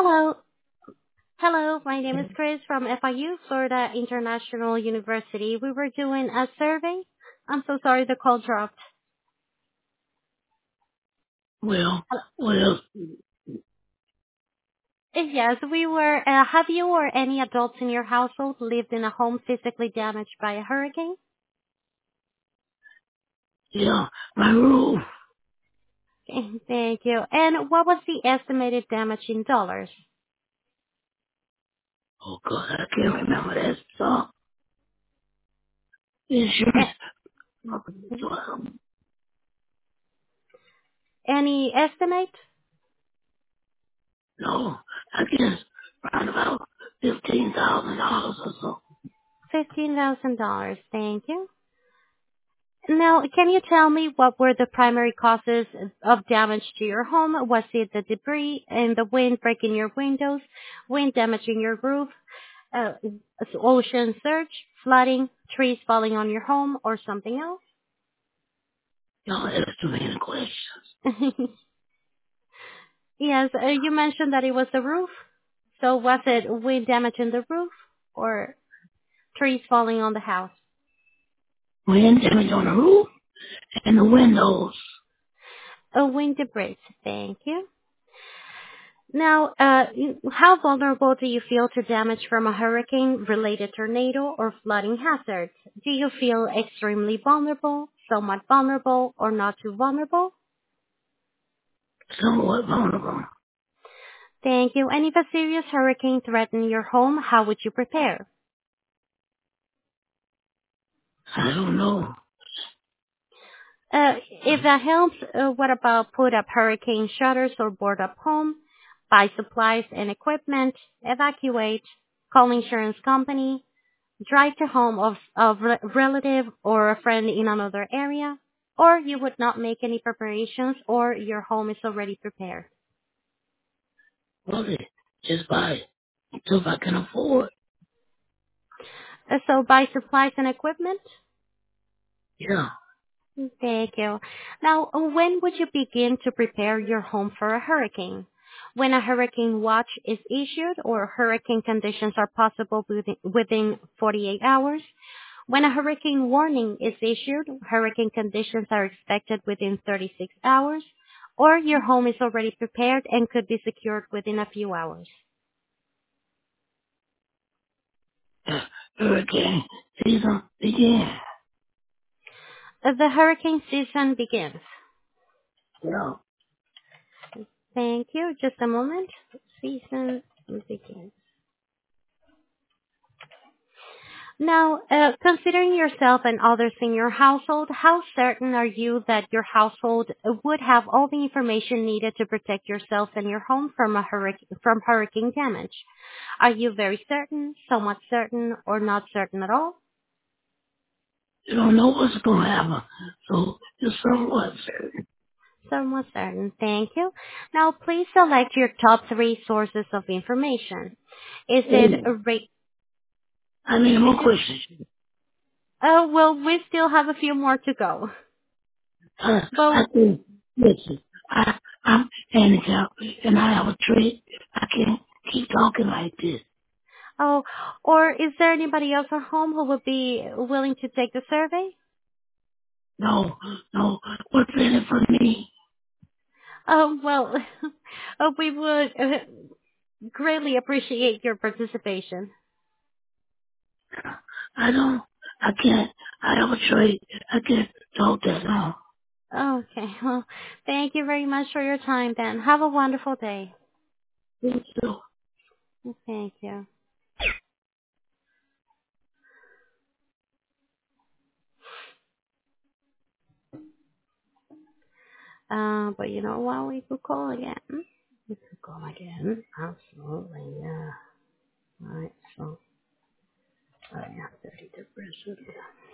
Hello. Hello, my name is Chris from FIU, Florida International University. We were doing a survey. I'm so sorry the call dropped. Well, Hello. well, Yes, we were, have you or any adults in your household lived in a home physically damaged by a hurricane? yeah, my roof. Okay, thank you. And what was the estimated damage in dollars? Oh God, I can't remember that song. Insurance. A- Any estimate? No, I guess around about $15,000 or so. $15,000. Thank you. Now, can you tell me what were the primary causes of damage to your home? Was it the debris and the wind breaking your windows, wind damaging your roof, uh, ocean surge, flooding, trees falling on your home, or something Y'all ask too many questions. else? Yes, you mentioned that it was the roof. So was it wind damaging the roof or trees falling on the house? Wind damage on the roof and the windows. Wind debris. Thank you. Now, how vulnerable do you feel to damage from a hurricane-related tornado or flooding hazards? Do you feel extremely vulnerable, somewhat vulnerable, or not too vulnerable? Somewhat vulnerable. Thank you. And if a serious hurricane threatened your home, how would you prepare? I don't know. If that helps, what about put up hurricane shutters or board up home, buy supplies and equipment, evacuate, call insurance company, drive to home of relative or a friend in another area, or you would not make any preparations or your home is already prepared. Well, just buy it until I can afford. So buy supplies and equipment? Yeah. Thank you. Now, when would you begin to prepare your home for a hurricane? When a hurricane watch is issued or hurricane conditions are possible within 48 hours? When a hurricane warning is issued, hurricane conditions are expected within 36 hours, or your home is already prepared and could be secured within a few hours. Hurricane season began. The hurricane season begins. Yeah. Thank you. Just a moment. Season begins. Now, considering yourself and others in your household, how certain are you that your household would have all the information needed to protect yourself and your home from from hurricane damage? Are you very certain, somewhat certain, or not certain at all? You don't know what's going to happen. So you're somewhat certain. Somewhat certain. Thank you. Now, please select your top three sources of information. Is it Oh, a rate? I need Is more it? questions. Oh, well, we still have a few more to go. I But think, listen, I'm handicapped and I have a trait. I can't keep talking like this. oh, or is there anybody else at home who would be willing to take the survey? No, no, what's in it for me? Oh, well, we would greatly appreciate your participation. I can't, I have a trait. I can't talk that long. Okay, well, thank you very much for your time, then. Have a wonderful day. So, Thank you. But you know what? We could call again. We could call again. Absolutely, yeah. Right, so, yeah, 32%.